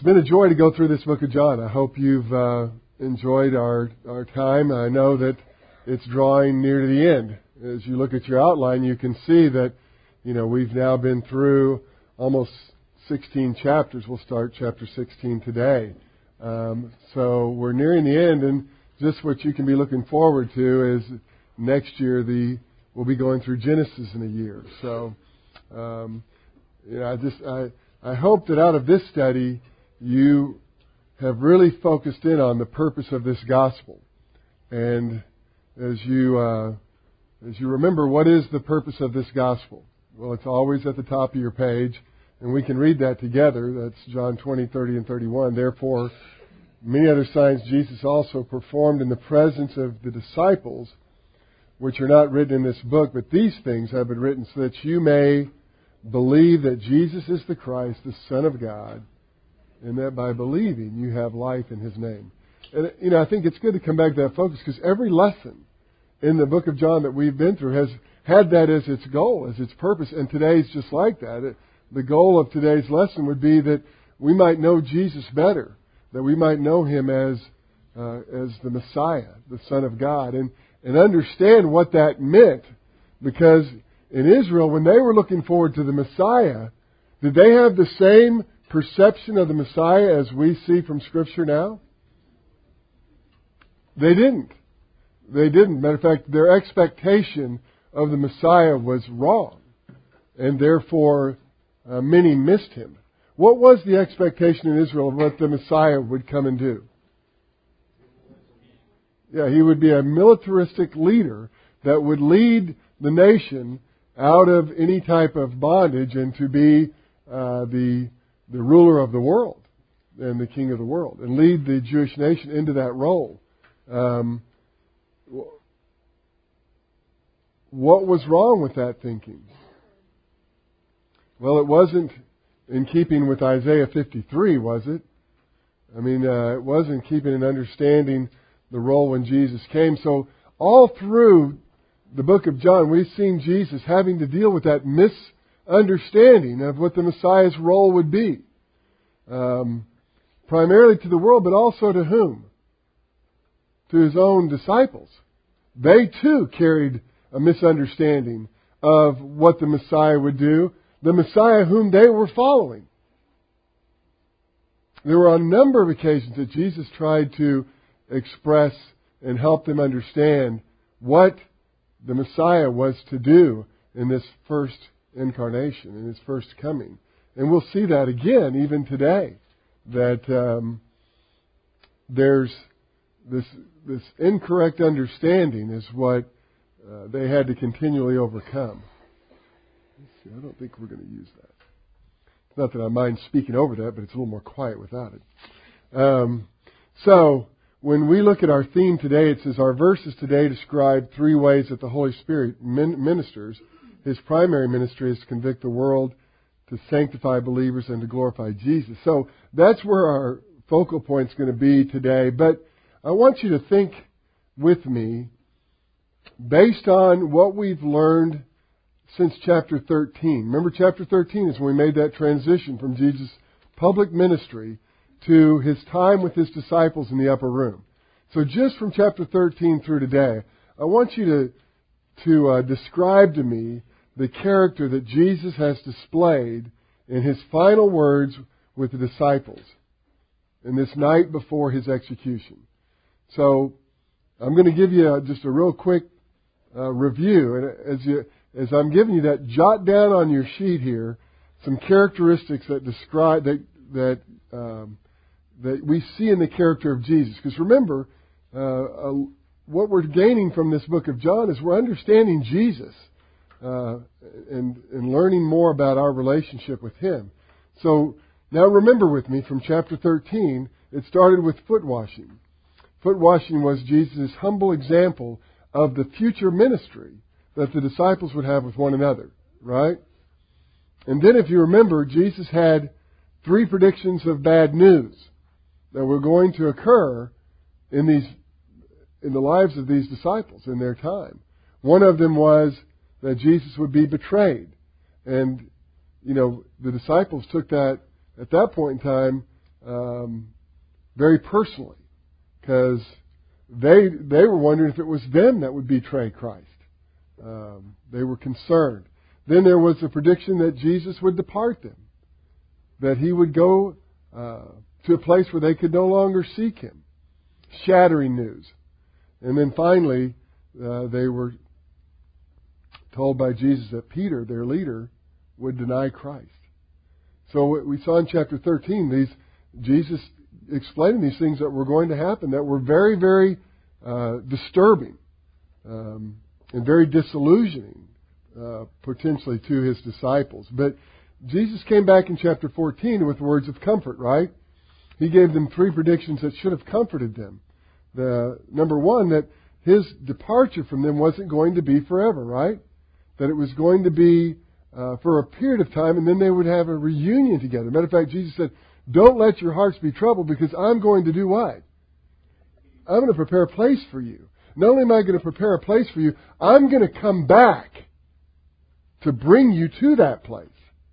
been a joy to go through this book of John. I hope you've enjoyed our time. I know that it's drawing near to the end. As you look at your outline, you can see that, we've now been through almost 16 chapters. We'll start chapter 16 today. So we're nearing the end, and just what you can be looking forward to is next year we'll be going through Genesis in a year. So, I hope that out of this study you have really focused in on the purpose of this gospel. And as you remember, what is the purpose of this gospel? Well, it's always at the top of your page, and we can read that together. That's John 20, 30, and 31. Therefore, many other signs Jesus also performed in the presence of the disciples, which are not written in this book, but these things have been written so that you may believe that Jesus is the Christ, the Son of God, and that by believing you have life in His name. And, I think it's good to come back to that focus, because every lesson in the book of John that we've been through has had that as its goal, as its purpose, and today's just like that. The goal of today's lesson would be that we might know Jesus better, that we might know Him as the Messiah, the Son of God, and understand what that meant, because in Israel, when they were looking forward to the Messiah, did they have the same perception of the Messiah as we see from Scripture now? They didn't. They didn't. Matter of fact, their expectation of the Messiah was wrong, and therefore many missed Him. What was the expectation in Israel of what the Messiah would come and do? Yeah, He would be a militaristic leader that would lead the nation out of any type of bondage and to be the ruler of the world and the king of the world, and lead the Jewish nation into that role. What was wrong with that thinking? Well, it wasn't in keeping with Isaiah 53, was it? It wasn't keeping and understanding the role when Jesus came. So all through the book of John, we've seen Jesus having to deal with that misunderstanding of what the Messiah's role would be. Primarily to the world, but also to whom? To His own disciples. They too carried a misunderstanding of what the Messiah would do, the Messiah whom they were following. There were a number of occasions that Jesus tried to express and help them understand what the Messiah was to do in this first incarnation, in His first coming. And we'll see that again even today, that there's this incorrect understanding is what they had to continually overcome. Let's see, I don't think we're going to use that. Not that I mind speaking over that, but it's a little more quiet without it. So, when we look at our theme today, it says our verses today describe three ways that the Holy Spirit ministers. His primary ministry is to convict the world, to sanctify believers, and to glorify Jesus. So that's where our focal point is going to be today. But I want you to think with me, based on what we've learned since chapter 13. Remember, chapter 13 is when we made that transition from Jesus' public ministry to His time with His disciples in the upper room. So just from chapter 13 through today, I want you to describe to me the character that Jesus has displayed in His final words with the disciples in this night before His execution. So I'm going to give you just a real quick review. And as I'm giving you that, jot down on your sheet here some characteristics that describe that we see in the character of Jesus. Because remember, what we're gaining from this book of John is we're understanding Jesus and learning more about our relationship with Him. So now remember with me from chapter 13, it started with foot washing. Foot washing was Jesus' humble example of the future ministry that the disciples would have with one another, right? And then if you remember, Jesus had 3 predictions of bad news that were going to occur in the lives of these disciples in their time. One of them was that Jesus would be betrayed. And, the disciples took that, at that point in time, very personally, because they were wondering if it was them that would betray Christ. They were concerned. Then there was a prediction that Jesus would depart them, that He would go to a place where they could no longer seek Him. Shattering news. And then finally, they were told by Jesus that Peter, their leader, would deny Christ. So what we saw in chapter 13, Jesus explaining these things that were going to happen that were very, very disturbing and very disillusioning, potentially to His disciples. But Jesus came back in chapter 14 with words of comfort, right? He gave them 3 predictions that should have comforted them. Number one, that His departure from them wasn't going to be forever, right? That it was going to be for a period of time, and then they would have a reunion together. Matter of fact, Jesus said, don't let your hearts be troubled, because I'm going to do what? I'm going to prepare a place for you. Not only am I going to prepare a place for you, I'm going to come back to bring you to that place.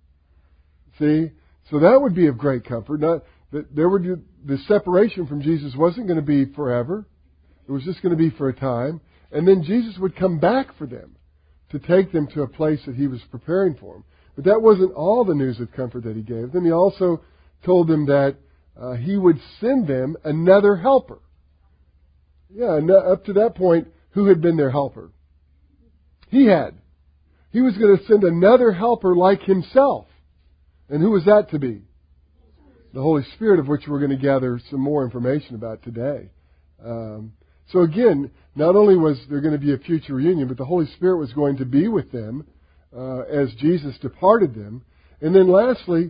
See? So that would be of great comfort. Not that the separation from Jesus wasn't going to be forever. It was just going to be for a time. And then Jesus would come back for them to take them to a place that He was preparing for them. But that wasn't all the news of comfort that He gave them. He also told them that He would send them another helper. Yeah, and up to that point, who had been their helper? He had. He was going to send another helper like Himself. And who was that to be? The Holy Spirit, of which we're going to gather some more information about today. So again, not only was there going to be a future reunion, but the Holy Spirit was going to be with them as Jesus departed them. And then lastly,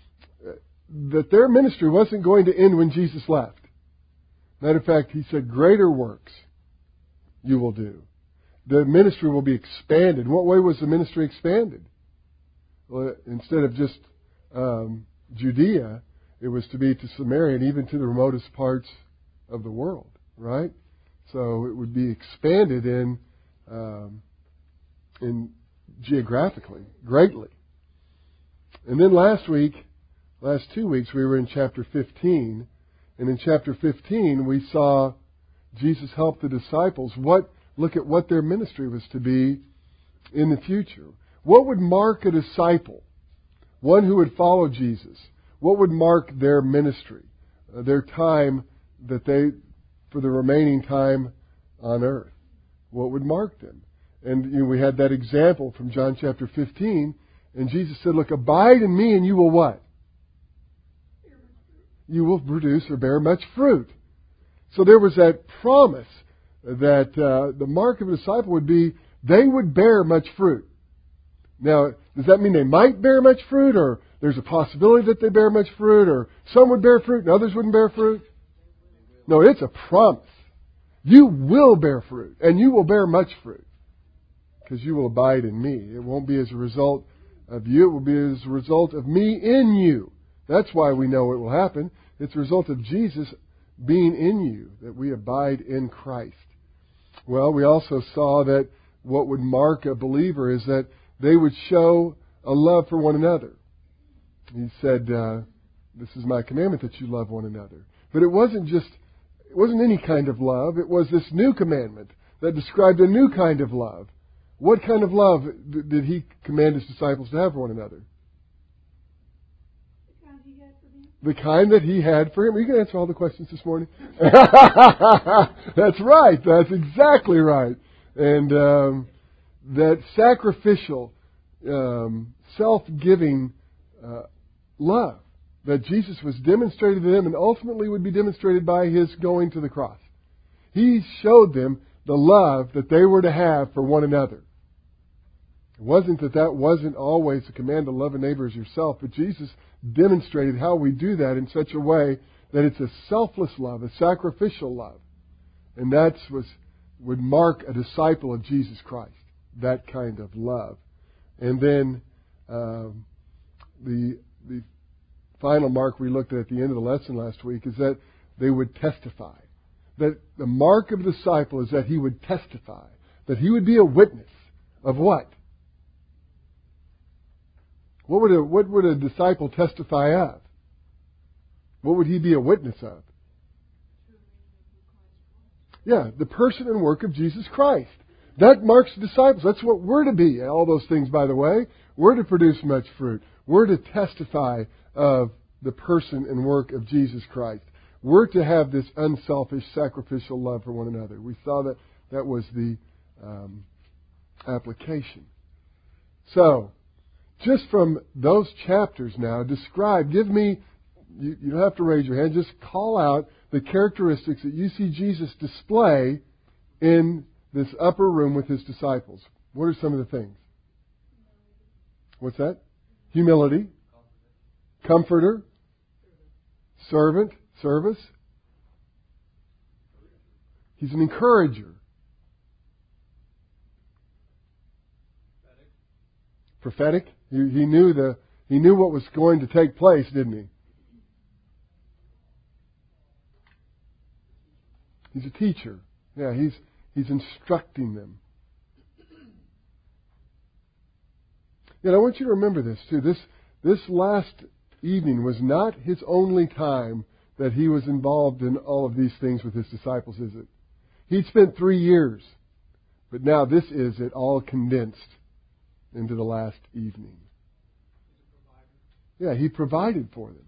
that their ministry wasn't going to end when Jesus left. Matter of fact, He said, greater works you will do. The ministry will be expanded. In what way was the ministry expanded? Well, instead of just Judea, it was to be to Samaria and even to the remotest parts of the world, right? So it would be expanded in geographically, greatly. And then last 2 weeks, we were in chapter 15. And in chapter 15, we saw Jesus help the disciples look at what their ministry was to be in the future. What would mark a disciple? One who would follow Jesus. What would mark their ministry? Their time for the remaining time on earth. What would mark them? And we had that example from John chapter 15. And Jesus said, look, abide in me and you will what? You will produce or bear much fruit. So there was that promise that the mark of a disciple would be they would bear much fruit. Now, does that mean they might bear much fruit, or there's a possibility that they bear much fruit, or some would bear fruit and others wouldn't bear fruit? No, it's a promise. You will bear fruit, and you will bear much fruit, because you will abide in me. It won't be as a result of you. It will be as a result of me in you. That's why we know it will happen. It's a result of Jesus being in you, that we abide in Christ. Well, we also saw that what would mark a believer is that they would show a love for one another. He said, this is my commandment, that you love one another. But it wasn't any kind of love. It was this new commandment that described a new kind of love. What kind of love did He command His disciples to have for one another? The kind that He had for him. Are you going to answer all the questions this morning? That's right. That's exactly right. And that sacrificial, self-giving love that Jesus was demonstrated to them and ultimately would be demonstrated by His going to the cross. He showed them the love that they were to have for one another. It wasn't that wasn't always a command to love a neighbor as yourself, but Jesus demonstrated how we do that in such a way that it's a selfless love, a sacrificial love. And that would mark a disciple of Jesus Christ, that kind of love. And then the final mark we looked at the end of the lesson last week is that they would testify. That the mark of a disciple is that he would testify, that he would be a witness of what? What would a disciple testify of? What would he be a witness of? Yeah, the person and work of Jesus Christ. That marks the disciples. That's what we're to be. All those things, by the way. We're to produce much fruit. We're to testify of the person and work of Jesus Christ. We're to have this unselfish, sacrificial love for one another. We saw that was the application. So, just from those chapters now, give me, you don't have to raise your hand, just call out the characteristics that you see Jesus display in this upper room with His disciples. What are some of the things? What's that? Humility. Comforter. Servant. Service. He's an encourager. Prophetic. He knew what was going to take place, didn't he? He's a teacher. Yeah, he's instructing them. And I want you to remember this too. This last evening was not his only time that he was involved in all of these things with his disciples, is it? He'd spent 3 years, but now this is it all condensed into the last evening. Yeah, he provided for them.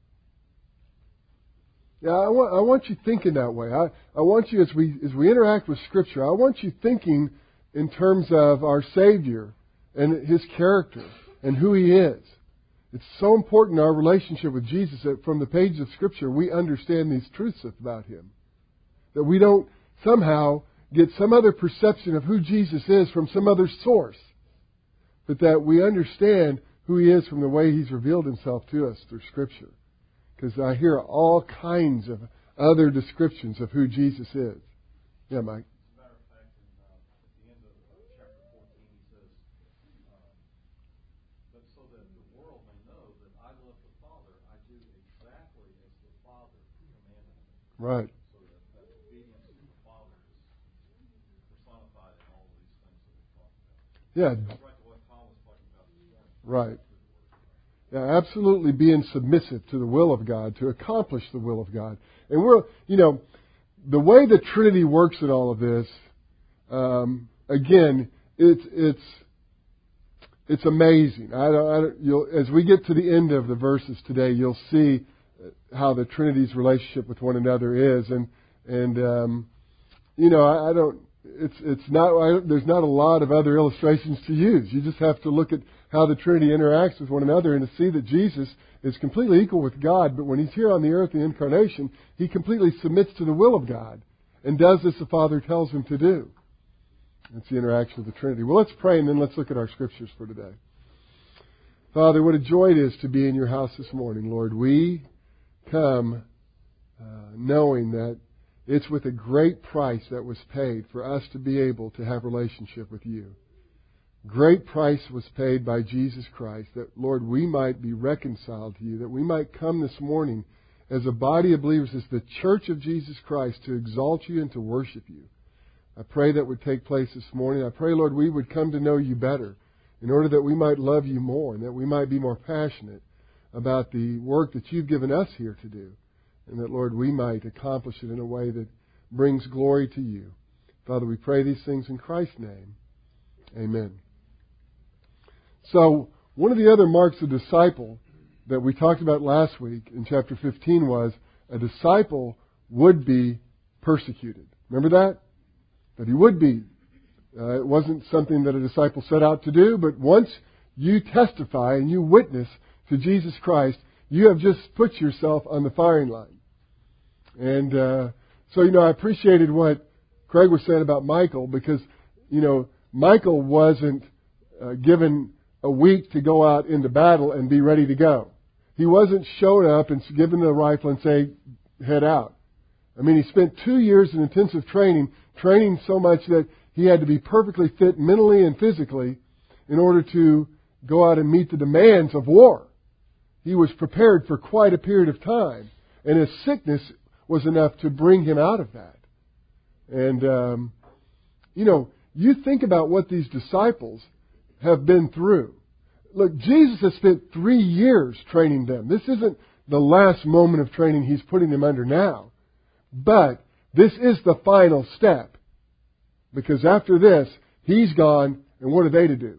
Yeah, I want you thinking that way. I want you, as we interact with Scripture, I want you thinking in terms of our Savior and His character and who He is. It's so important in our relationship with Jesus that from the pages of Scripture we understand these truths about Him. That we don't somehow get some other perception of who Jesus is from some other source. But that we understand who He is from the way He's revealed Himself to us through Scripture. Because I hear all kinds of other descriptions of who Jesus is. Yeah, Mike. Right. So that obedience to the Father is personified in all of these things that we talked about. Yeah. That's right to what Tom was talking about this morning. Right. Yeah, absolutely being submissive to the will of God, to accomplish the will of God. And the way the Trinity works in all of this, again, it's amazing. As we get to the end of the verses today, you'll see how the Trinity's relationship with one another is, there's not a lot of other illustrations to use. You just have to look at how the Trinity interacts with one another and to see that Jesus is completely equal with God, but when He's here on the earth in the incarnation, He completely submits to the will of God and does as the Father tells Him to do. That's the interaction of the Trinity. Well, let's pray and then let's look at our Scriptures for today. Father, what a joy it is to be in Your house this morning, Lord. We come knowing that it's with a great price that was paid for us to be able to have relationship with You. Great price was paid by Jesus Christ that, Lord, we might be reconciled to You, that we might come this morning as a body of believers, as the church of Jesus Christ, to exalt You and to worship You. I pray that would take place this morning. I pray, Lord, we would come to know You better in order that we might love You more and that we might be more passionate about the work that You've given us here to do. And that, Lord, we might accomplish it in a way that brings glory to You. Father, we pray these things in Christ's name. Amen. So, one of the other marks of disciple that we talked about last week in chapter 15 was a disciple would be persecuted. Remember that? That he would be. It wasn't something that a disciple set out to do, but once you testify and you witness to Jesus Christ, you have just put yourself on the firing line. And I appreciated what Craig was saying about Michael because, Michael wasn't given a week to go out into battle and be ready to go. He wasn't shown up and given the rifle and say, head out. I mean, he spent 2 years in intensive training so much that he had to be perfectly fit mentally and physically in order to go out and meet the demands of war. He was prepared for quite a period of time. And his sickness was enough to bring him out of that. And, you think about what these disciples have been through. Look, Jesus has spent 3 years training them. This isn't the last moment of training He's putting them under now. But this is the final step. Because after this, He's gone, and what are they to do?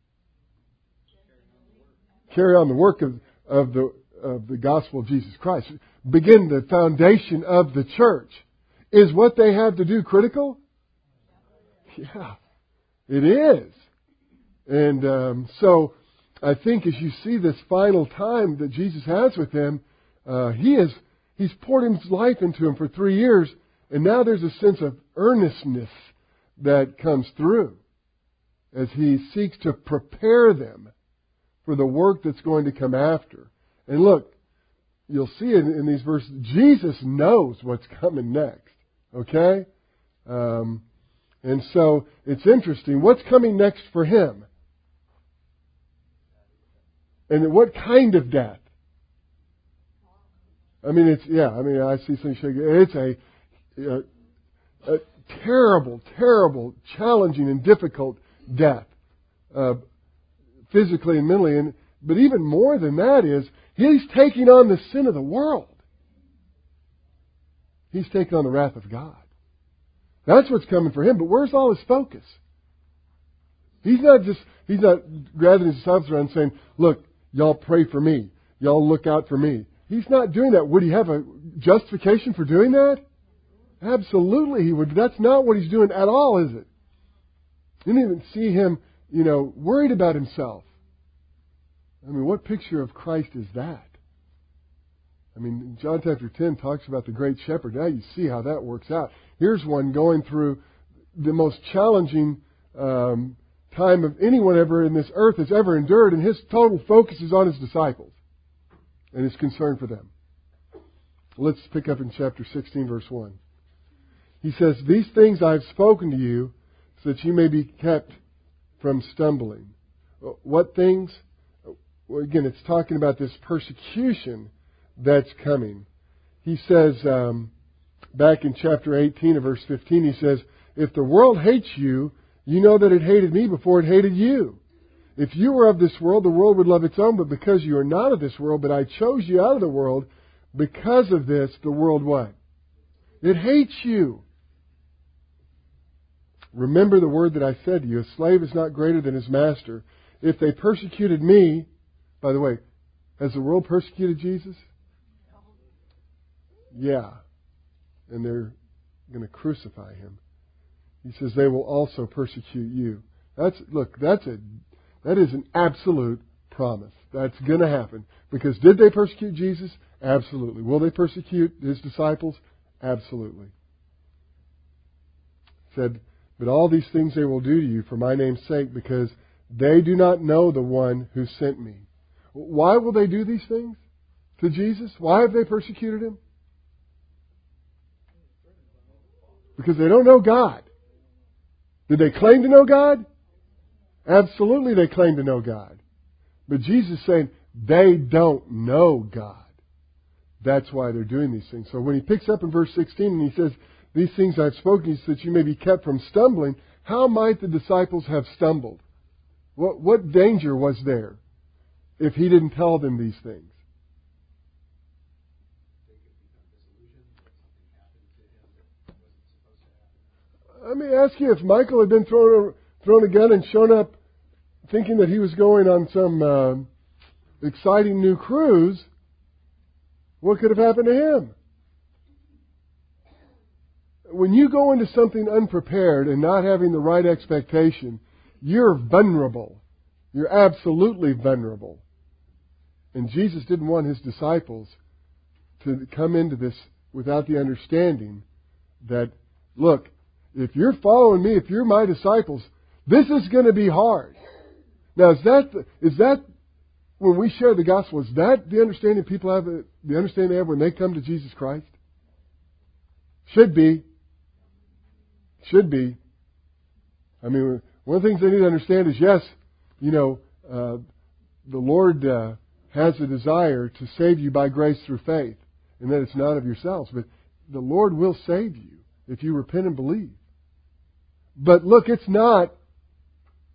Carry on the work of the gospel of Jesus Christ. Begin the foundation of the church. Is what they have to do critical? Yeah, it is. And so I think as you see this final time that Jesus has with them, He's poured His life into them for 3 years, and now there's a sense of earnestness that comes through as He seeks to prepare them for the work that's going to come after. And look, you'll see it in these verses. Jesus knows what's coming next. Okay? And so it's interesting. What's coming next for Him? And what kind of death? I mean, I see things shaking. It's a terrible, terrible, challenging and difficult death. Physically and mentally. But even more than that is, He's taking on the sin of the world. He's taking on the wrath of God. That's what's coming for Him. But where's all His focus? He's not gathering His disciples around saying, look, y'all pray for me. Y'all look out for me. He's not doing that. Would He have a justification for doing that? Absolutely He would. That's not what He's doing at all, is it? You didn't even see Him, worried about Himself. I mean, what picture of Christ is that? I mean, John chapter 10 talks about the great shepherd. Now you see how that works out. Here's one going through the most challenging time of anyone ever in this earth has ever endured, and His total focus is on His disciples and His concern for them. Let's pick up in chapter 16, verse 1. He says, "These things I have spoken to you, so that you may be kept from stumbling." What things? Well, again, it's talking about this persecution that's coming. He says, back in chapter 18 of verse 15, he says, "If the world hates you, you know that it hated me before it hated you. If you were of this world, the world would love its own, but because you are not of this world, but I chose you out of the world, because of this, the world what? It hates you. Remember the word that I said to you, a slave is not greater than his master. If they persecuted me," by the way, has the world persecuted Jesus? Yeah. And they're going to crucify Him. He says they will also persecute you. That is an absolute promise. That's going to happen. Because did they persecute Jesus? Absolutely. Will they persecute His disciples? Absolutely. Said, "But all these things they will do to you for my name's sake, because they do not know the one who sent me." Why will they do these things to Jesus? Why have they persecuted Him? Because they don't know God. Did they claim to know God? Absolutely they claim to know God. But Jesus is saying they don't know God. That's why they're doing these things. So when He picks up in verse 16 and He says, "These things I've spoken to you so that you may be kept from stumbling," how might the disciples have stumbled? What danger was there if He didn't tell them these things? Let me ask you, if Michael had been thrown a gun and shown up thinking that he was going on some exciting new cruise, what could have happened to him? When you go into something unprepared and not having the right expectation, you're vulnerable. You're absolutely vulnerable. And Jesus didn't want His disciples to come into this without the understanding that, look, if you're following me, if you're my disciples, this is going to be hard. Now, is that when we share the gospel, is that the understanding people have, the understanding they have when they come to Jesus Christ? Should be. Should be. I mean, one of the things they need to understand is, yes, the Lord has a desire to save you by grace through faith, and that it's not of yourselves. But the Lord will save you if you repent and believe. But look, it's not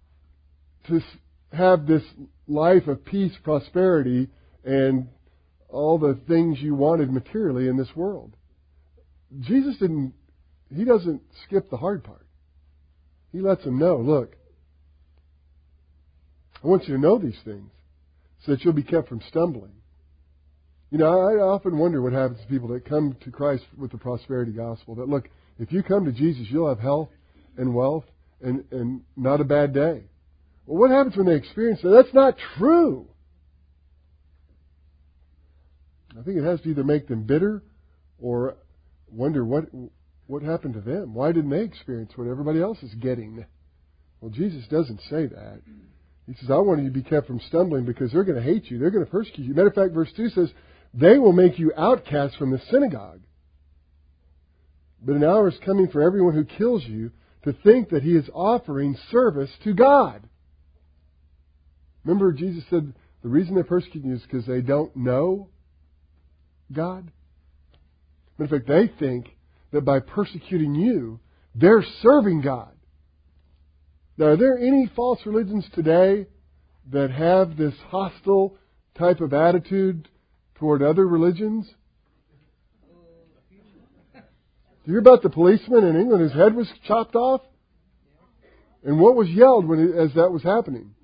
to have this life of peace, prosperity, and all the things you wanted materially in this world. Jesus He doesn't skip the hard part. He lets them know, look, I want you to know these things so that you'll be kept from stumbling. You know, I often wonder what happens to people that come to Christ with the prosperity gospel. That, look, if you come to Jesus, you'll have health and wealth and not a bad day. Well, what happens when they experience that? That's not true. I think it has to either make them bitter or wonder what happened to them. Why didn't they experience what everybody else is getting? Well, Jesus doesn't say that. He says, I want you to be kept from stumbling because they're going to hate you. They're going to persecute you. Matter of fact, verse 2 says, they will make you outcasts from the synagogue. But an hour is coming for everyone who kills you to think that he is offering service to God. Remember, Jesus said the reason they're persecuting you is because they don't know God. In fact, they think that by persecuting you, they're serving God. Now, are there any false religions today that have this hostile type of attitude toward other religions? Do you hear about the policeman in England whose head was chopped off? And what was yelled as that was happening?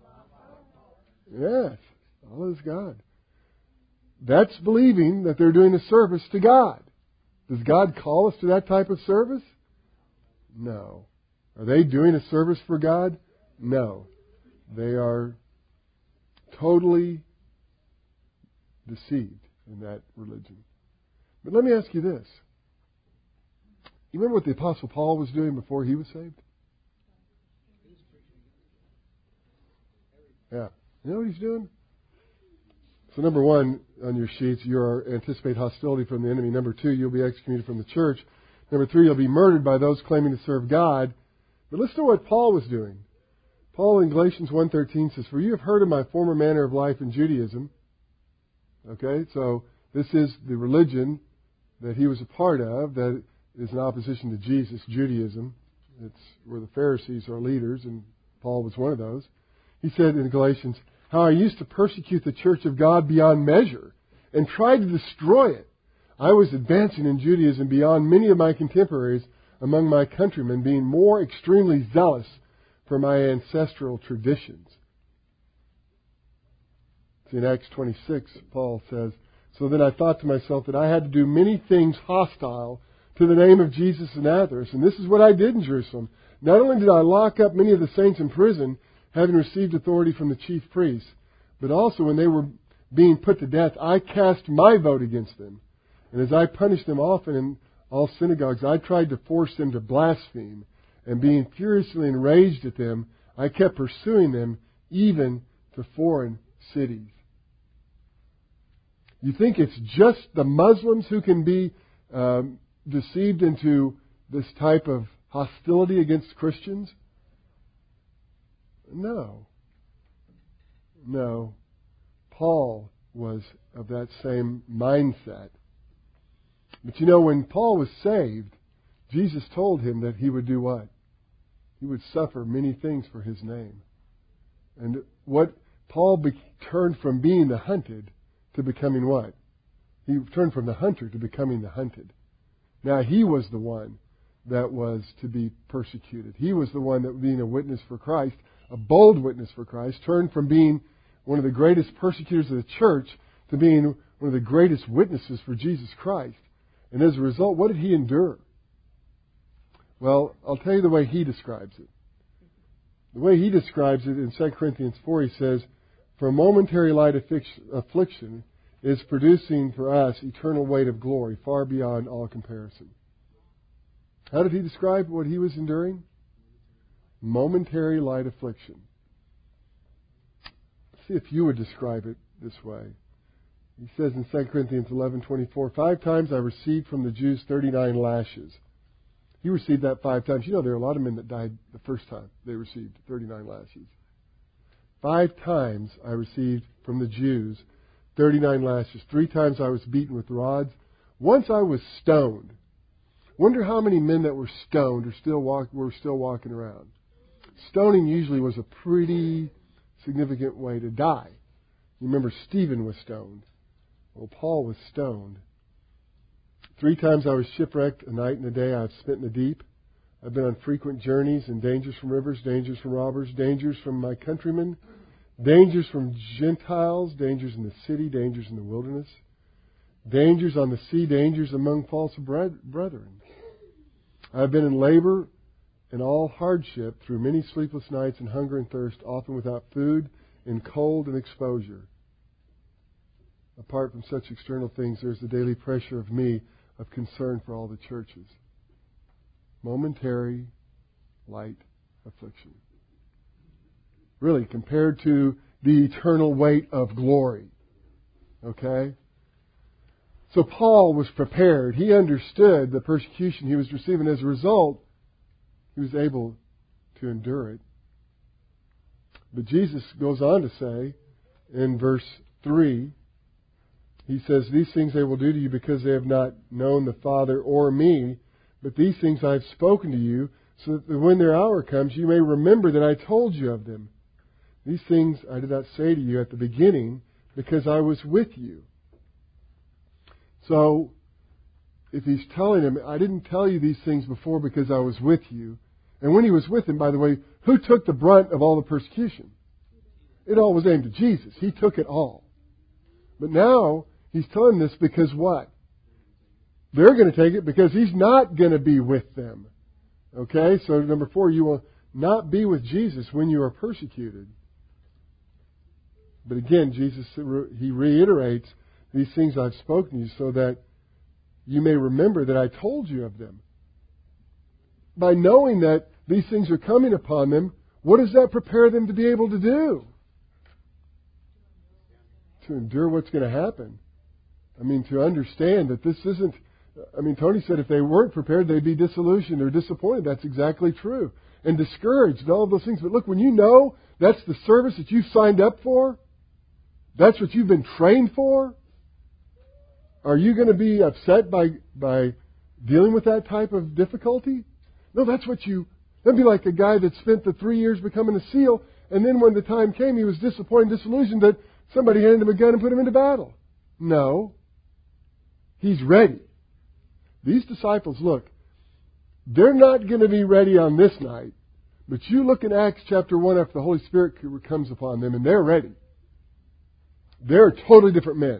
Yes, Allah is God. That's believing that they're doing a service to God. Does God call us to that type of service? No. Are they doing a service for God? No. They are totally deceived in that religion. But let me ask you this. You remember what the Apostle Paul was doing before he was saved? Yeah. You know what he's doing? So number one, on your sheets, you anticipate hostility from the enemy. Number two, you'll be excommunicated from the church. Number three, you'll be murdered by those claiming to serve God. But listen to what Paul was doing. Paul in Galatians 1:13 says, for you have heard of my former manner of life in Judaism. Okay, so this is the religion that he was a part of that is in opposition to Jesus, Judaism. It's where the Pharisees are leaders, and Paul was one of those. He said in Galatians, how I used to persecute the church of God beyond measure and tried to destroy it. I was advancing in Judaism beyond many of my contemporaries among my countrymen, being more extremely zealous for my ancestral traditions. See, in Acts 26, Paul says, so then I thought to myself that I had to do many things hostile to the name of Jesus of Nazareth. And this is what I did in Jerusalem. Not only did I lock up many of the saints in prison, having received authority from the chief priests, but also when they were being put to death, I cast my vote against them. And as I punished them often in all synagogues, I tried to force them to blaspheme. And being furiously enraged at them, I kept pursuing them even to foreign cities. You think it's just the Muslims who can be deceived into this type of hostility against Christians? No. No. Paul was of that same mindset. But you know, when Paul was saved, Jesus told him that he would do what? He would suffer many things for his name. And what Paul turned from being the hunted to becoming what? He turned from the hunter to becoming the hunted. Now he was the one that was to be persecuted. He was the one that, being a witness for Christ, a bold witness for Christ, turned from being one of the greatest persecutors of the church to being one of the greatest witnesses for Jesus Christ. And as a result, what did he endure? Well, I'll tell you the way he describes it. The way he describes it in 2 Corinthians 4, he says, for a momentary light affliction is producing for us eternal weight of glory, far beyond all comparison. How did he describe what he was enduring? Momentary light affliction. Let's see if you would describe it this way. He says in 2 Corinthians 11:24, 5 times I received from the Jews 39 lashes. He received that 5 times. You know, there are a lot of men that died the first time they received 39 lashes. 5 times I received from the Jews 39 lashes. 3 times I was beaten with rods. Once I was stoned. Wonder how many men that were stoned were still walking around. Stoning usually was a pretty significant way to die. You remember Stephen was stoned. Well, Paul was stoned. 3 times I was shipwrecked, a night and a day I've spent in the deep. I've been on frequent journeys and dangers from rivers, dangers from robbers, dangers from my countrymen, dangers from Gentiles, dangers in the city, dangers in the wilderness, dangers on the sea, dangers among false brethren. I've been in labor and all hardship through many sleepless nights and hunger and thirst, often without food, in cold and exposure. Apart from such external things, there's the daily pressure of me of concern for all the churches. Momentary, light affliction. Really, compared to the eternal weight of glory. Okay? So Paul was prepared. He understood the persecution he was receiving. As a result, he was able to endure it. But Jesus goes on to say in verse 3, He says, "These things they will do to you because they have not known the Father or me. But these things I have spoken to you, so that when their hour comes, you may remember that I told you of them. These things I did not say to you at the beginning, because I was with you." So, if he's telling him, I didn't tell you these things before because I was with you. And when he was with him, by the way, who took the brunt of all the persecution? It all was aimed at Jesus. He took it all. But now, he's telling this because what? They're going to take it because he's not going to be with them. Okay? So, number 4, you will not be with Jesus when you are persecuted. But again, Jesus, he reiterates, "These things I've spoken to you so that you may remember that I told you of them." By knowing that these things are coming upon them, what does that prepare them to be able to do? To endure what's going to happen. I mean, to understand that this isn't... Tony said if they weren't prepared, they'd be disillusioned or disappointed. That's exactly true. And discouraged and all of those things. But look, when you know that's the service that you've signed up for, that's what you've been trained for, are you going to be upset by dealing with that type of difficulty? No, that's what you... That'd be like a guy that spent the 3 years becoming a SEAL, and then when the time came, he was disappointed, disillusioned that somebody handed him a gun and put him into battle. No. He's ready. These disciples, look, they're not going to be ready on this night, but you look in Acts chapter 1 after the Holy Spirit comes upon them, and they're ready. They're totally different men.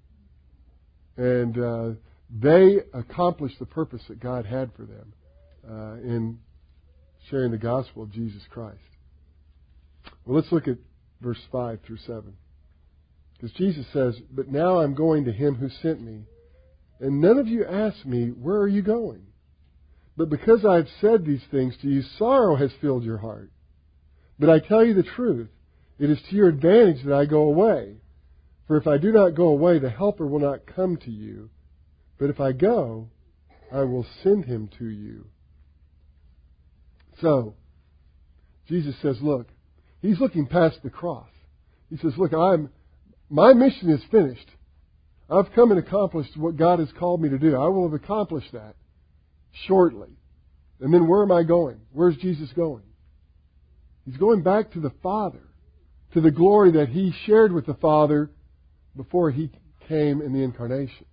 And they accomplished the purpose that God had for them in sharing the gospel of Jesus Christ. Well, let's look at verse 5 through 7. Because Jesus says, "But now I'm going to him who sent me, and none of you ask me, 'Where are you going?' But because I have said these things to you, sorrow has filled your heart. But I tell you the truth, it is to your advantage that I go away. For if I do not go away, the Helper will not come to you. But if I go, I will send him to you." So, Jesus says, look, he's looking past the cross. He says, look, my mission is finished. I've come and accomplished what God has called me to do. I will have accomplished that shortly. And then where am I going? Where's Jesus going? He's going back to the Father, to the glory that he shared with the Father before he came in the incarnation.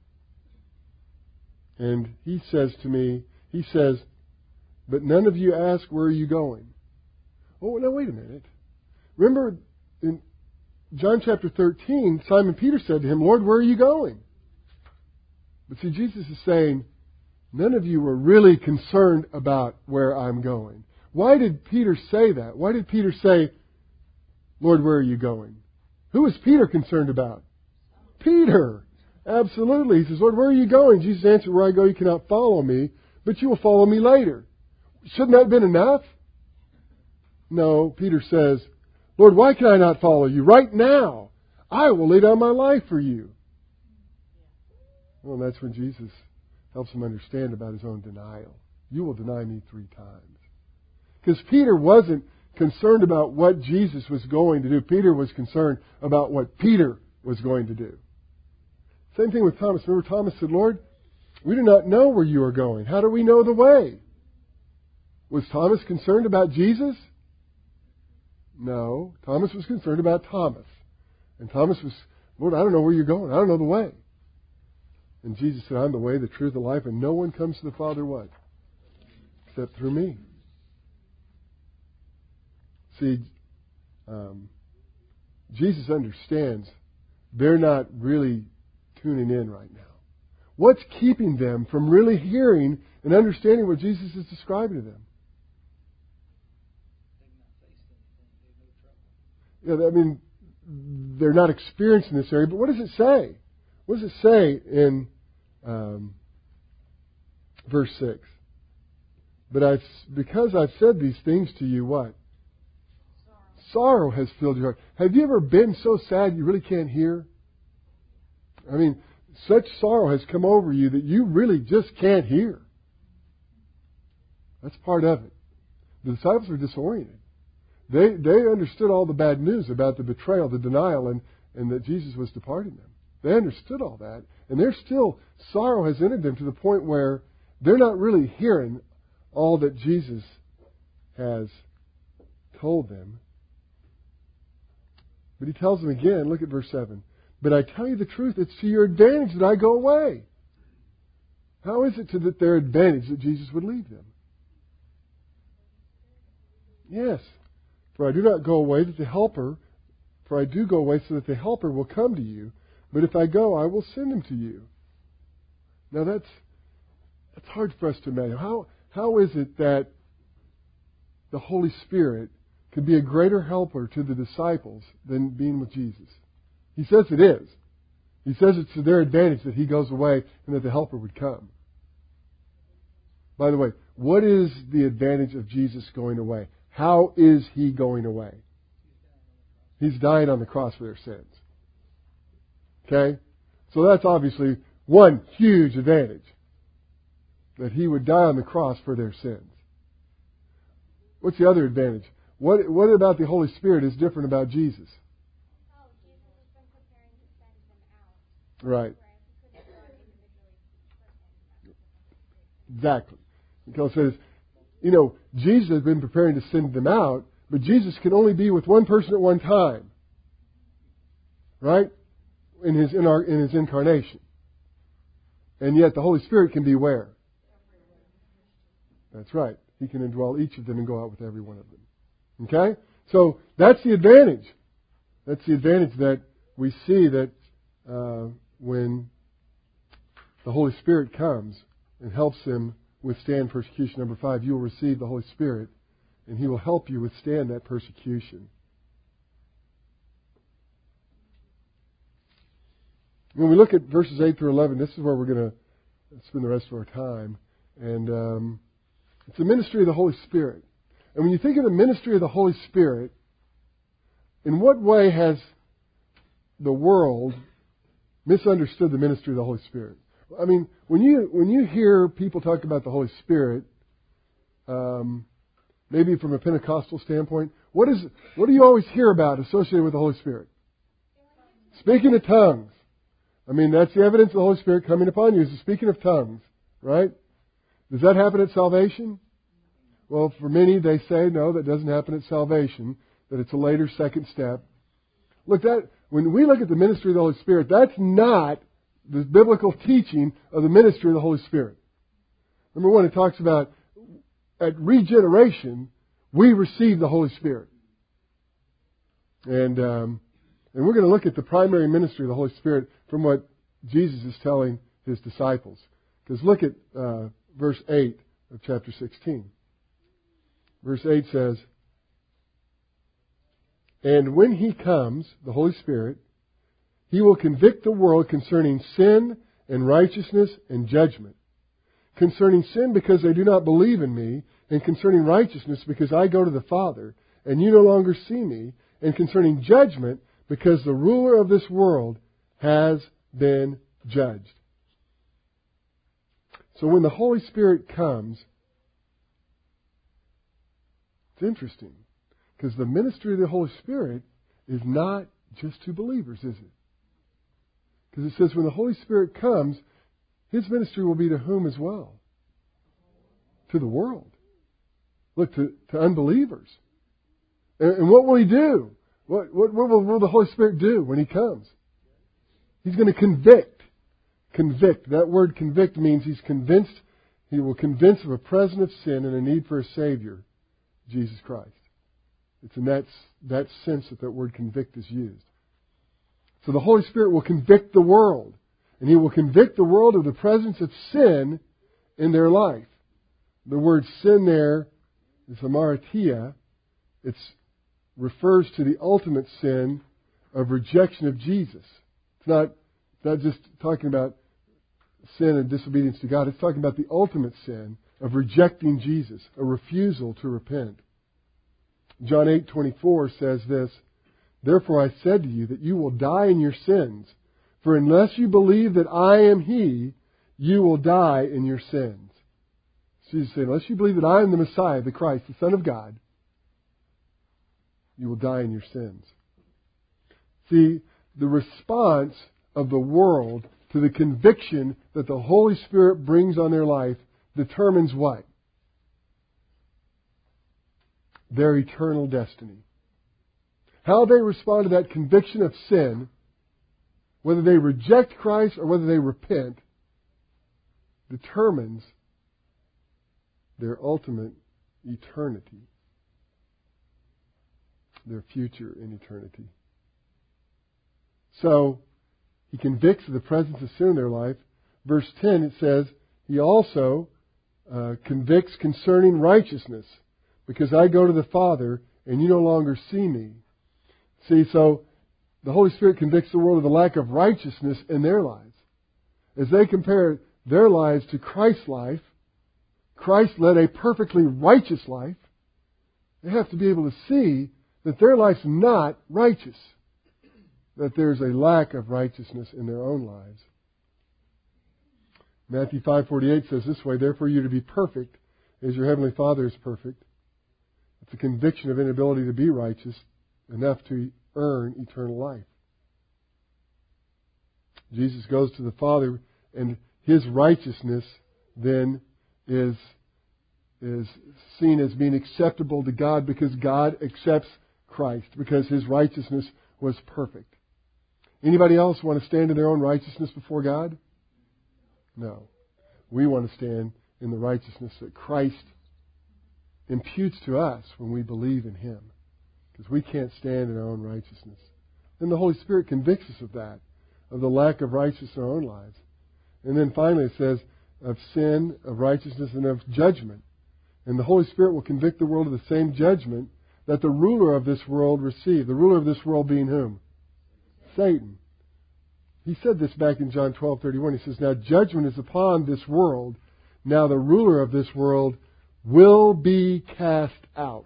And he says to me, "But none of you ask, 'Where are you going?'" Oh, now wait a minute. Remember in John chapter 13, Simon Peter said to him, "Lord, where are you going?" But see, Jesus is saying, none of you were really concerned about where I'm going. Why did Peter say that? Why did Peter say, "Lord, where are you going?" Who was Peter concerned about? Peter. Absolutely. He says, "Lord, where are you going?" Jesus answered, "Where I go, you cannot follow me, but you will follow me later." Shouldn't that have been enough? No, Peter says, "Lord, why can I not follow you? Right now, I will lay down my life for you." Well, that's when Jesus helps him understand about his own denial. You will deny me 3 times. Because Peter wasn't concerned about what Jesus was going to do. Peter was concerned about what Peter was going to do. Same thing with Thomas. Remember, Thomas said, "Lord, we do not know where you are going. How do we know the way?" Was Thomas concerned about Jesus? No. Thomas was concerned about Thomas. And Thomas was, "Lord, I don't know where you're going. I don't know the way." And Jesus said, I'm the way, the truth, the life, and no one comes to the Father what? Except through me. See, Jesus understands they're not really tuning in right now. What's keeping them from really hearing and understanding what Jesus is describing to them? Yeah, I mean, they're not experiencing this area, but what does it say? What does it say in verse 6? But because I've said these things to you, what? Sorrow has filled your heart. Have you ever been so sad you really can't hear? I mean, such sorrow has come over you that you really just can't hear. That's part of it. The disciples were disoriented. They understood all the bad news about the betrayal, the denial, and that Jesus was departing them. They understood all that. And sorrow has entered them to the point where they're not really hearing all that Jesus has told them. But He tells them again, look at verse 7. But I tell you the truth, it's to your advantage that I go away. How is it to their advantage that Jesus would leave them? Yes. For I do not go away that the Helper, for I do go away so that the Helper will come to you. But if I go, I will send Him to you. Now that's hard for us to imagine. How is it that the Holy Spirit could be a greater helper to the disciples than being with Jesus? He says it is. He says it's to their advantage that He goes away and that the Helper would come. By the way, what is the advantage of Jesus going away? How is He going away? He's dying on the cross for their sins. Okay? So that's obviously one huge advantage. That He would die on the cross for their sins. What's the other advantage? What about the Holy Spirit is different about Jesus? Jesus has been preparing to send them out. Right. Exactly. Because it says, Jesus has been preparing to send them out, but Jesus can only be with one person at one time. Right? In His incarnation. And yet the Holy Spirit can be where? That's right. He can indwell each of them and go out with every one of them. Okay? So that's the advantage. That's the advantage that we see that when the Holy Spirit comes and helps them withstand persecution. Number 5, you will receive the Holy Spirit and He will help you withstand that persecution. When we look at verses 8 through 11, this is where we're going to spend the rest of our time. And it's the ministry of the Holy Spirit. And when you think of the ministry of the Holy Spirit, in what way has the world misunderstood the ministry of the Holy Spirit? I mean, when you hear people talk about the Holy Spirit, maybe from a Pentecostal standpoint, what do you always hear about associated with the Holy Spirit? Speaking of tongues. I mean, that's the evidence of the Holy Spirit coming upon you, is the speaking of tongues, right? Does that happen at salvation? Well, for many, they say, no, that doesn't happen at salvation, that it's a later second step. Look, when we look at the ministry of the Holy Spirit, that's not the biblical teaching of the ministry of the Holy Spirit. Number one, it talks about at regeneration, we receive the Holy Spirit. And we're going to look at the primary ministry of the Holy Spirit from what Jesus is telling His disciples. Because look at verse 8 of chapter 16. Verse 8 says, and when He comes, the Holy Spirit, He will convict the world concerning sin and righteousness and judgment. Concerning sin, because they do not believe in me, and concerning righteousness, because I go to the Father, and you no longer see me, and concerning judgment, because the ruler of this world has been judged. So when the Holy Spirit comes, it's interesting, because the ministry of the Holy Spirit is not just to believers, is it? Because it says when the Holy Spirit comes, His ministry will be to whom as well? To the world. Look, to unbelievers. And what will He do? What will the Holy Spirit do when He comes? He's going to convict. convict. That word convict means He's convinced. He will convince of a presence of sin and a need for a Savior, Jesus Christ. It's in that sense that word convict is used. So the Holy Spirit will convict the world. And He will convict the world of the presence of sin in their life. The word sin there is hamartia. It refers to the ultimate sin of rejection of Jesus. It's not just talking about sin and disobedience to God. It's talking about the ultimate sin of rejecting Jesus, a refusal to repent. John 8:24 says this, "Therefore I said to you that you will die in your sins. For unless you believe that I am He, you will die in your sins." Jesus said, unless you believe that I am the Messiah, the Christ, the Son of God, you will die in your sins. See, the response of the world to the conviction that the Holy Spirit brings on their life determines what? Their eternal destiny. How they respond to that conviction of sin, whether they reject Christ or whether they repent, determines their ultimate eternity, their future in eternity. So, He convicts of the presence of sin in their life. Verse 10, it says, He also convicts concerning righteousness, because I go to the Father and you no longer see me. See, so the Holy Spirit convicts the world of the lack of righteousness in their lives. As they compare their lives to Christ's life, Christ led a perfectly righteous life. They have to be able to see that their life's not righteous, that there's a lack of righteousness in their own lives. Matthew 5:48 says this way, "Therefore you are to be perfect as your heavenly Father is perfect." It's a conviction of inability to be righteous enough to earn eternal life. Jesus goes to the Father, and His righteousness then is seen as being acceptable to God because God accepts Christ, because His righteousness was perfect. Anybody else want to stand in their own righteousness before God? No. We want to stand in the righteousness that Christ imputes to us when we believe in Him. Because we can't stand in our own righteousness. Then the Holy Spirit convicts us of that, of the lack of righteousness in our own lives. And then finally it says of sin, of righteousness, and of judgment. And the Holy Spirit will convict the world of the same judgment that the ruler of this world received. The ruler of this world being whom? Satan. He said this back in John 12:31. He says, "Now judgment is upon this world. Now the ruler of this world will be cast out."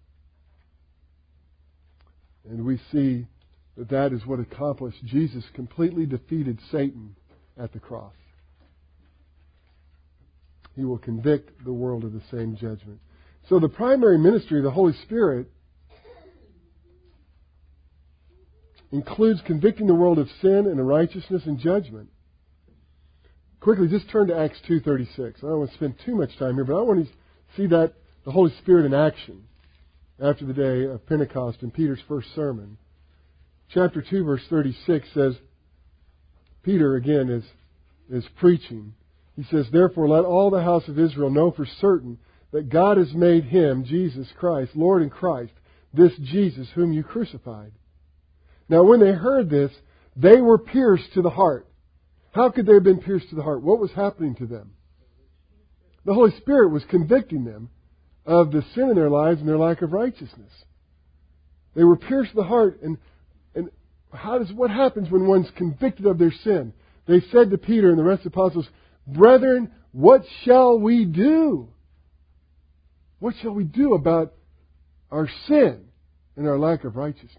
And we see that that is what accomplished. Jesus completely defeated Satan at the cross. He will convict the world of the same judgment. So the primary ministry of the Holy Spirit includes convicting the world of sin and righteousness and judgment. Quickly, just turn to Acts 2:36. I don't want to spend too much time here, but I want to see that the Holy Spirit in action after the day of Pentecost in Peter's first sermon. Chapter 2, verse 36 says, Peter again is preaching. He says, "Therefore let all the house of Israel know for certain that God has made Him, Jesus Christ, Lord and Christ, this Jesus whom you crucified." Now when they heard this, they were pierced to the heart. How could they have been pierced to the heart? What was happening to them? The Holy Spirit was convicting them of the sin in their lives and their lack of righteousness. They were pierced to the heart. And what happens when one's convicted of their sin? They said to Peter and the rest of the apostles, "Brethren, what shall we do?" What shall we do about our sin and our lack of righteousness?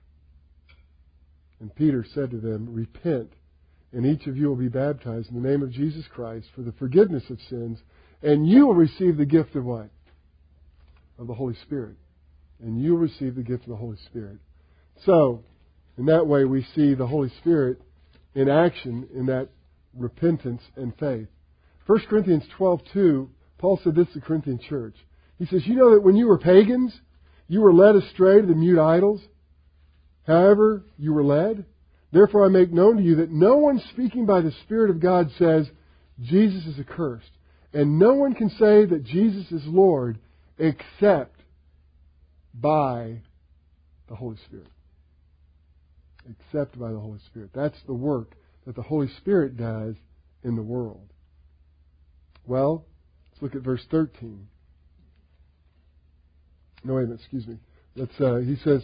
And Peter said to them, "Repent, and each of you will be baptized in the name of Jesus Christ for the forgiveness of sins, and you will receive the gift of what? Of the Holy Spirit." And you will receive the gift of the Holy Spirit. So, in that way we see the Holy Spirit in action in that repentance and faith. 1 Corinthians 12:2, Paul said this to the Corinthian church. He says, "You know that when you were pagans, you were led astray to the mute idols. However you were led, Therefore I make known to you that no one speaking by the Spirit of God says, Jesus is accursed. And no one can say that Jesus is Lord except by the Holy Spirit. Except by the Holy Spirit. That's the work that the Holy Spirit does in the world. Well, let's look at verse 13. No, wait a minute, excuse me. He says,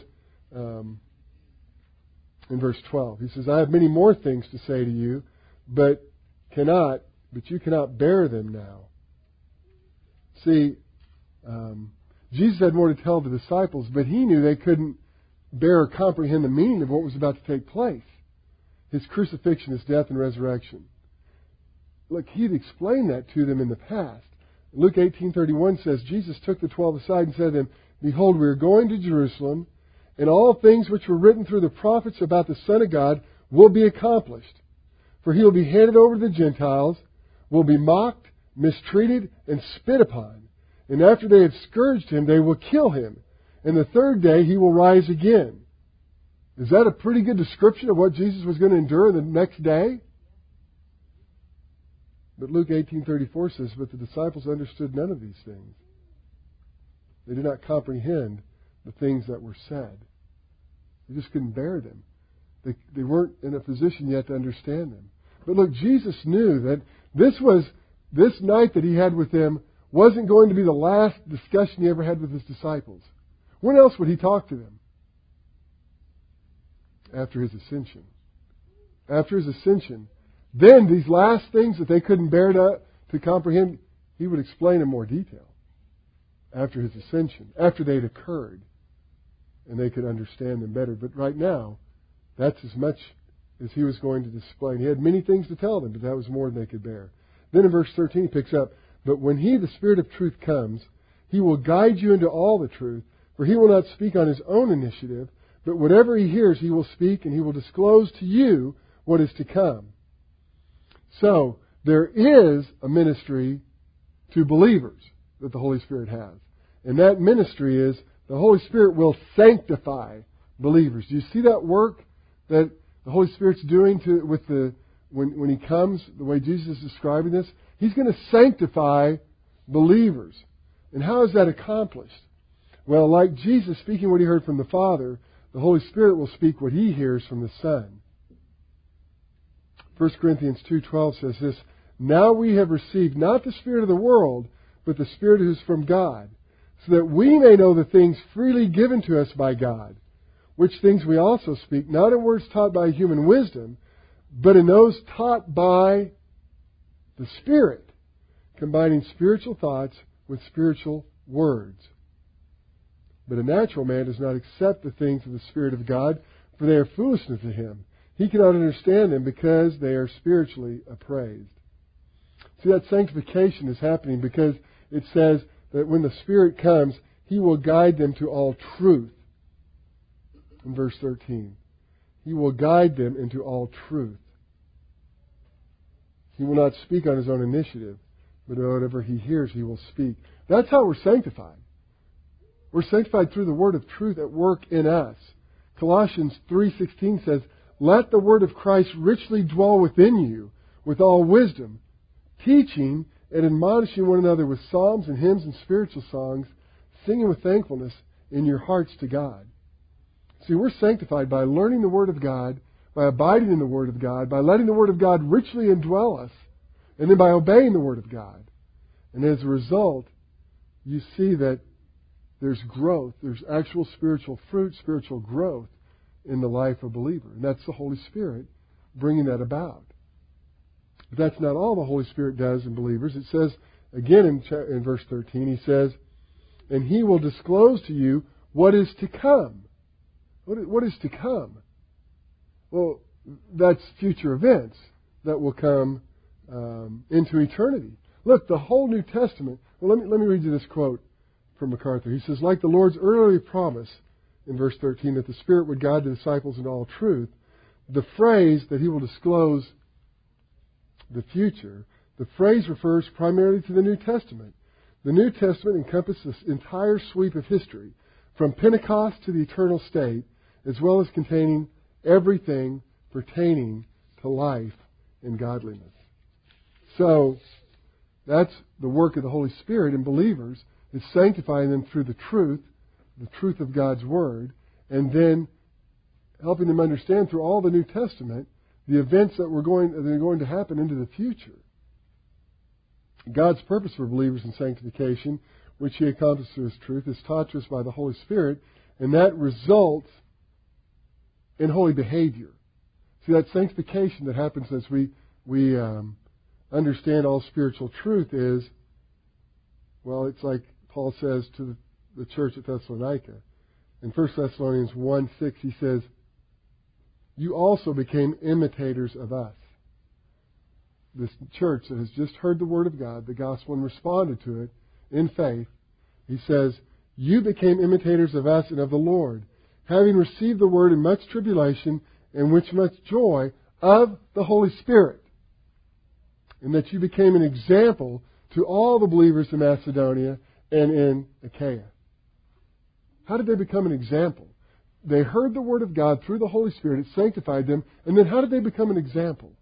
in verse 12, he says, I have many more things to say to you, but you cannot bear them now. See, Jesus had more to tell the disciples, but he knew they couldn't bear or comprehend the meaning of what was about to take place. His crucifixion, His death and resurrection. Look, He'd explained that to them in the past. Luke 18:31 says, Jesus took the 12 aside and said to them, Behold, we are going to Jerusalem, and all things which were written through the prophets about the Son of God will be accomplished. For He will be handed over to the Gentiles, will be mocked, mistreated, and spit upon. And after they have scourged Him, they will kill Him. And the third day He will rise again. Is that a pretty good description of what Jesus was going to endure the next day? But Luke 18:34 says, But the disciples understood none of these things. They did not comprehend the things that were said. They just couldn't bear them. They weren't in a position yet to understand them. But look, Jesus knew that this night that He had with them wasn't going to be the last discussion He ever had with His disciples. When else would He talk to them? After His ascension. After His ascension. Then these last things that they couldn't bear to comprehend, He would explain in more detail. After His ascension. After they'd occurred. And they could understand them better. But right now, that's as much as He was going to display. He had many things to tell them, but that was more than they could bear. Then in verse 13 He picks up, But when He, the Spirit of truth, comes, He will guide you into all the truth, for He will not speak on His own initiative, but whatever He hears He will speak, and He will disclose to you what is to come. So, there is a ministry to believers that the Holy Spirit has. And that ministry is the Holy Spirit will sanctify believers. Do you see that work that the Holy Spirit's doing when He comes, the way Jesus is describing this? He's going to sanctify believers. And how is that accomplished? Well, like Jesus speaking what He heard from the Father, the Holy Spirit will speak what He hears from the Son. 1 Corinthians 2:12 says this, Now we have received not the spirit of the world, but the Spirit who is from God, so that we may know the things freely given to us by God, which things we also speak, not in words taught by human wisdom, but in those taught by the Spirit, combining spiritual thoughts with spiritual words. But a natural man does not accept the things of the Spirit of God, for they are foolishness to him. He cannot understand them because they are spiritually appraised. See, that sanctification is happening because it says that when the Spirit comes, He will guide them to all truth. In verse 13, He will guide them into all truth. He will not speak on His own initiative, but whatever He hears, He will speak. That's how we're sanctified. We're sanctified through the word of truth at work in us. Colossians 3:16 says, Let the word of Christ richly dwell within you with all wisdom, teaching and admonishing one another with psalms and hymns and spiritual songs, singing with thankfulness in your hearts to God. See, we're sanctified by learning the Word of God, by abiding in the Word of God, by letting the Word of God richly indwell us, and then by obeying the Word of God. And as a result, you see that there's growth, there's actual spiritual fruit, spiritual growth in the life of a believer. And that's the Holy Spirit bringing that about. But that's not all the Holy Spirit does in believers. It says, again in verse 13, He says, And He will disclose to you what is to come. What is to come? Well, that's future events that will come into eternity. Look, the whole New Testament. Well, let me read you this quote from MacArthur. He says, Like the Lord's earlier promise in verse 13 that the Spirit would guide the disciples into all truth, the phrase that He will disclose the future, the phrase refers primarily to the New Testament. The New Testament encompasses this entire sweep of history, from Pentecost to the eternal state, as well as containing everything pertaining to life and godliness. So, that's the work of the Holy Spirit in believers, is sanctifying them through the truth of God's Word, and then helping them understand through all the New Testament the events that are going to happen into the future. God's purpose for believers in sanctification, which He accomplishes through His truth, is taught to us by the Holy Spirit, and that results in holy behavior. See, that sanctification that happens as we understand all spiritual truth is, well, it's like Paul says to the church at Thessalonica. In 1 Thessalonians 1:6, he says, "You also became imitators of us." This church that has just heard the Word of God, the gospel, and responded to it in faith, he says, "You became imitators of us and of the Lord, having received the Word in much tribulation and with much joy of the Holy Spirit, and that you became an example to all the believers in Macedonia and in Achaia." How did they become an example? They heard the Word of God through the Holy Spirit. It sanctified them. And then how did they become an example?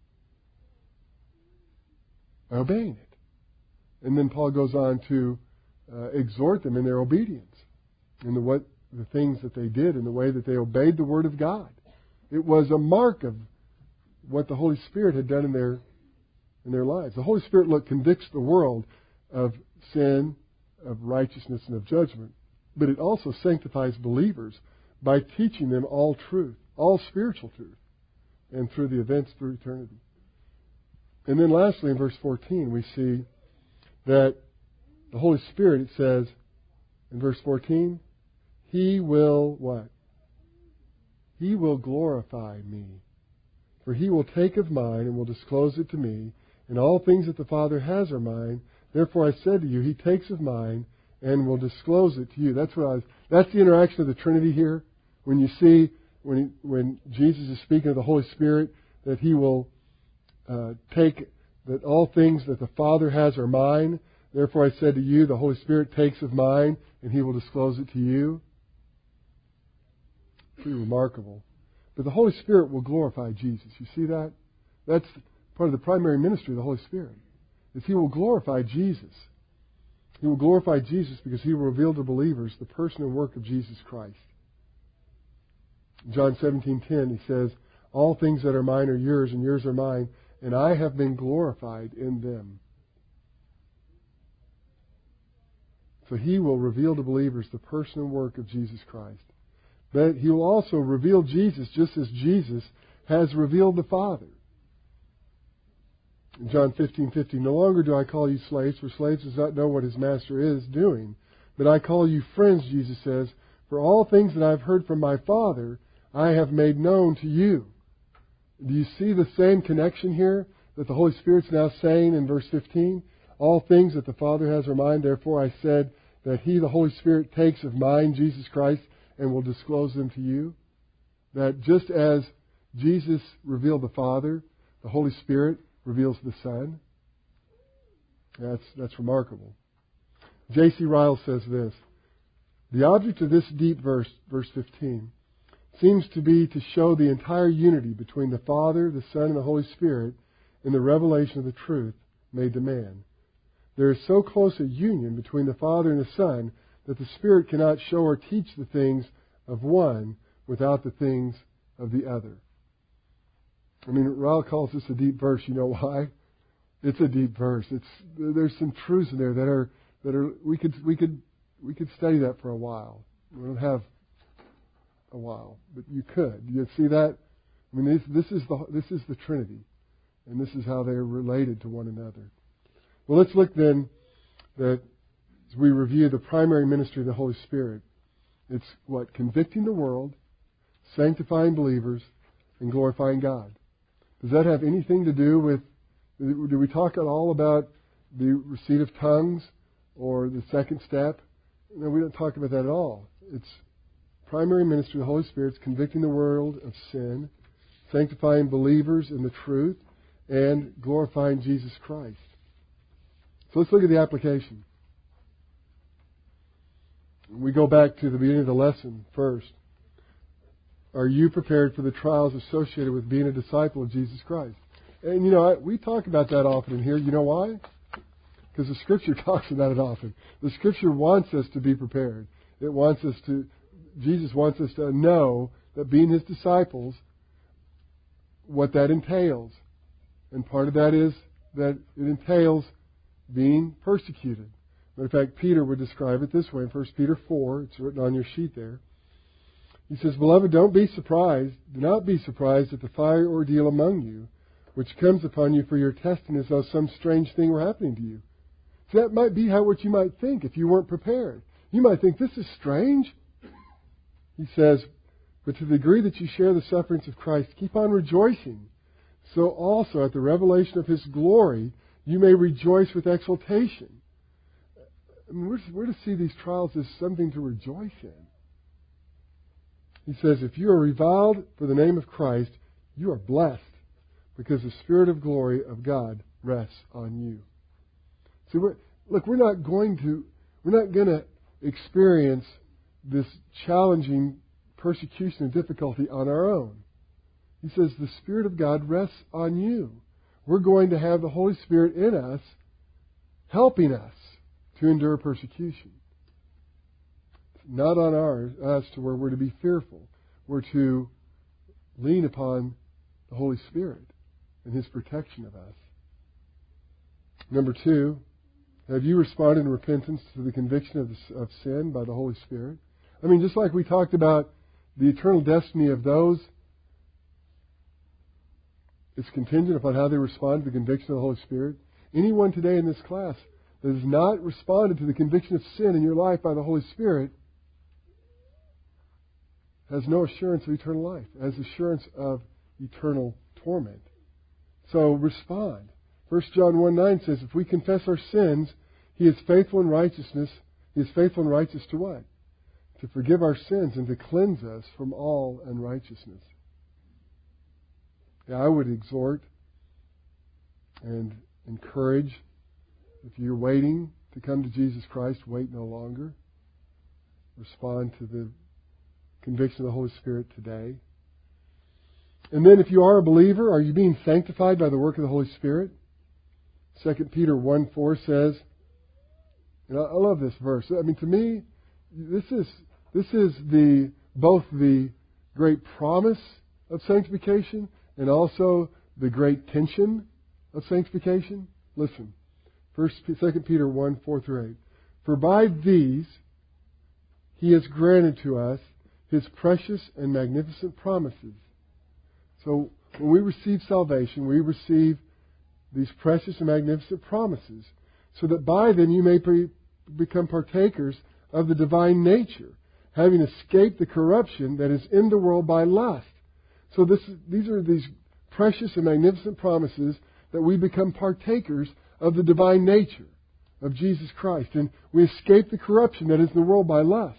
By obeying it. And then Paul goes on to exhort them in their obedience, in the things that they did, in the way that they obeyed the Word of God. It was a mark of what the Holy Spirit had done in their lives. The Holy Spirit convicts the world of sin, of righteousness, and of judgment. But it also sanctifies believers by teaching them all truth, all spiritual truth, and through the events through eternity. And then lastly, in verse 14, we see that the Holy Spirit, it says in verse 14, He will what? He will glorify me. For He will take of mine and will disclose it to me. And all things that the Father has are mine. Therefore I said to you, He takes of mine and will disclose it to you. That's the interaction of the Trinity here. When you see, when Jesus is speaking of the Holy Spirit, that He will take, that all things that the Father has are mine. Therefore I said to you, the Holy Spirit takes of mine and He will disclose it to you. Pretty remarkable. But the Holy Spirit will glorify Jesus. You see that? That's part of the primary ministry of the Holy Spirit. Is He will glorify Jesus. He will glorify Jesus because He will reveal to believers the person and work of Jesus Christ. In John 17:10, He says, "All things that are mine are yours, and yours are mine, and I have been glorified in them." So He will reveal to believers the person and work of Jesus Christ. But He will also reveal Jesus just as Jesus has revealed the Father. In John 15:50, "No longer do I call you slaves, for slaves does not know what his master is doing. But I call you friends," Jesus says, "for all things that I have heard from my Father, I have made known to you." Do you see the same connection here that the Holy Spirit's now saying in verse 15? All things that the Father has are mine, therefore I said that He, the Holy Spirit, takes of mine, Jesus Christ, and will disclose them to you. That just as Jesus revealed the Father, the Holy Spirit reveals the Son. That's remarkable. J.C. Ryle says this: "The object of this deep verse 15, seems to be to show the entire unity between the Father, the Son, and the Holy Spirit in the revelation of the truth made to man. There is so close a union between the Father and the Son that the Spirit cannot show or teach the things of one without the things of the other." I mean, Ryle calls this a deep verse. You know why? It's a deep verse. There's some truths in there that are we could study that for a while. We don't have a while, but you could. You see that? I mean, this is the Trinity, and this is how they are related to one another. Well, let's look then that as we review the primary ministry of the Holy Spirit, it's what? Convicting the world, sanctifying believers, and glorifying God. Does that have anything to do with, do we talk at all about the receipt of tongues or the second step? No, we don't talk about that at all. It's primary ministry of the Holy Spirit, it's convicting the world of sin, sanctifying believers in the truth, and glorifying Jesus Christ. So let's look at the application. We go back to the beginning of the lesson first. are you prepared for the trials associated with being a disciple of Jesus Christ? And we talk about that often in here. You know why? Because the Scripture talks about it often. The Scripture wants us to be prepared. Jesus wants us to know that being His disciples, what that entails. And part of that is that it entails being persecuted. Matter of fact, Peter would describe it this way in 1 Peter 4. It's written on your sheet there. He says, "Beloved, do not be surprised at the fiery ordeal among you, which comes upon you for your testing as though some strange thing were happening to you." So that might be what you might think if you weren't prepared. You might think, this is strange. He says, "But to the degree that you share the sufferings of Christ, keep on rejoicing. So also at the revelation of His glory, you may rejoice with exultation." I mean, we're to see these trials as something to rejoice in. He says, if you are reviled for the name of Christ, you are blessed, because the Spirit of glory of God rests on you. See, we're not going to experience this challenging persecution and difficulty on our own. He says the Spirit of God rests on you. We're going to have the Holy Spirit in us, helping us to endure persecution. It's not on us to where we're to be fearful. We're to lean upon the Holy Spirit and His protection of us. Number 2, have you responded in repentance to the conviction of sin by the Holy Spirit? I mean, just like we talked about the eternal destiny of those, it's contingent upon how they respond to the conviction of the Holy Spirit. Anyone today in this class that has not responded to the conviction of sin in your life by the Holy Spirit has no assurance of eternal life, has assurance of eternal torment. So respond. 1 John 1:9 says, if we confess our sins, He is faithful and righteousness. He is faithful and righteous to what? To forgive our sins and to cleanse us from all unrighteousness. I would exhort and encourage, if you're waiting to come to Jesus Christ, wait no longer. Respond to the conviction of the Holy Spirit today. And then if you are a believer, are you being sanctified by the work of the Holy Spirit? 2 Peter 1:4 says, and I love this verse. I mean, to me, this is both the great promise of sanctification and also the great tension of sanctification. Listen, 2 Peter 1:4-8. For by these He has granted to us His precious and magnificent promises. So when we receive salvation, we receive these precious and magnificent promises, so that by them you may become partakers of the divine nature, having escaped the corruption that is in the world by lust. So these are these precious and magnificent promises that we become partakers of the divine nature of Jesus Christ, and we escape the corruption that is in the world by lust.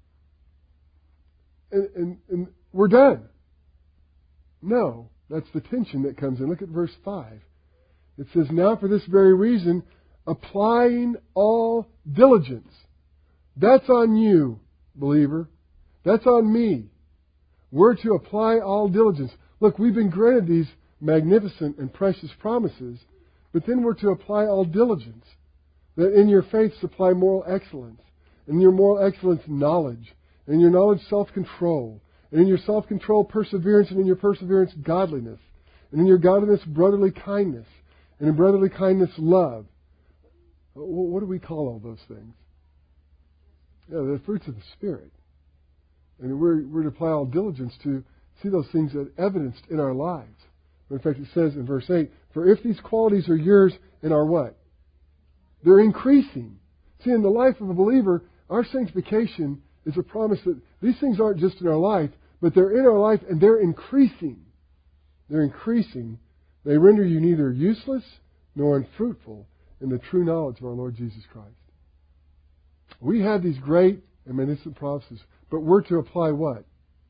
And we're done. No, that's the tension that comes in. Look at verse 5. It says, now for this very reason, applying all diligence. That's on you, believer. That's on me. We're to apply all diligence. Look, we've been granted these magnificent and precious promises, but then we're to apply all diligence. That in your faith supply moral excellence, in your moral excellence knowledge, and in your knowledge self-control, and in your self-control perseverance, and in your perseverance godliness, and in your godliness brotherly kindness, and in brotherly kindness love. What do we call all those things? Yeah, the fruits of the Spirit. And we're to apply all diligence to see those things evidenced in our lives. In fact, it says in verse 8, for if these qualities are yours and are what? They're increasing. See, in the life of a believer, our sanctification is a promise that these things aren't just in our life, but they're in our life and they're increasing. They're increasing. They render you neither useless nor unfruitful in the true knowledge of our Lord Jesus Christ. We have these great and magnificent promises, but we're to apply what?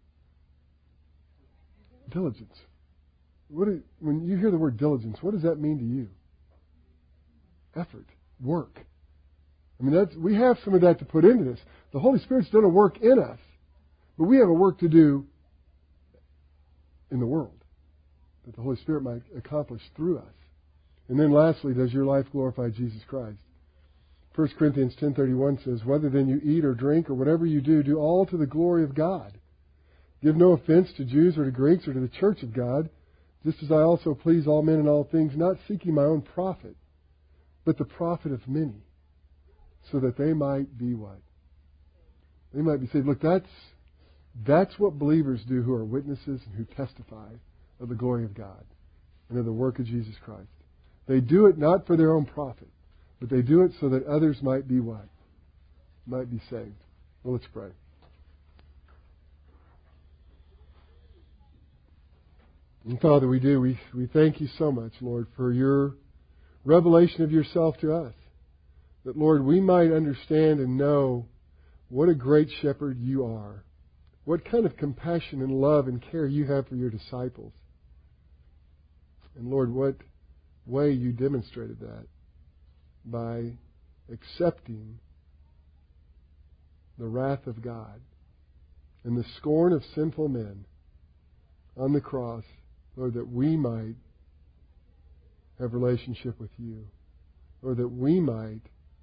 Diligence. When you hear the word diligence, what does that mean to you? Effort. Work. I mean, we have some of that to put into this. The Holy Spirit's done a work in us, but we have a work to do in the world, that the Holy Spirit might accomplish through us. And then lastly, does your life glorify Jesus Christ? 1 Corinthians 10:31 says, "Whether then you eat or drink or whatever you do, do all to the glory of God. Give no offense to Jews or to Greeks or to the church of God, just as I also please all men in all things, not seeking my own profit, but the profit of many, so that they might be what? They might be saved." Look, that's what believers do who are witnesses and who testify of the glory of God and of the work of Jesus Christ. They do it not for their own profit, but they do it so that others might be what? Might be saved. Well, let's pray. And Father, we do. We thank you so much, Lord, for your revelation of yourself to us. That, Lord, we might understand and know what a great shepherd you are. What kind of compassion and love and care you have for your disciples. And Lord, what way you demonstrated that by accepting the wrath of God and the scorn of sinful men on the cross, Lord, that we might have relationship with you, or that we might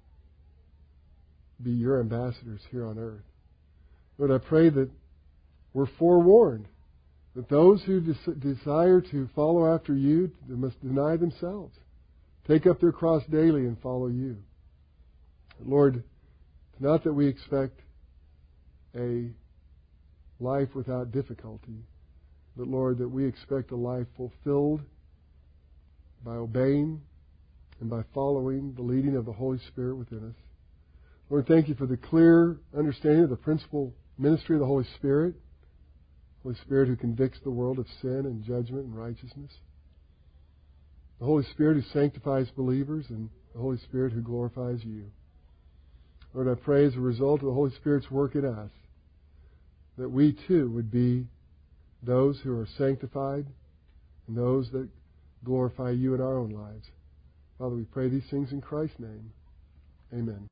be your ambassadors here on earth. Lord, I pray that we're forewarned that those who desire to follow after you must deny themselves, take up their cross daily and follow you. Lord, it's not that we expect a life without difficulty, but Lord, that we expect a life fulfilled by obeying and by following the leading of the Holy Spirit within us. Lord, thank you for the clear understanding of the principal ministry of the Holy Spirit. Holy Spirit who convicts the world of sin and judgment and righteousness. The Holy Spirit who sanctifies believers, and the Holy Spirit who glorifies you. Lord, I pray as a result of the Holy Spirit's work in us, that we too would be those who are sanctified and those that glorify you in our own lives. Father, we pray these things in Christ's name. Amen.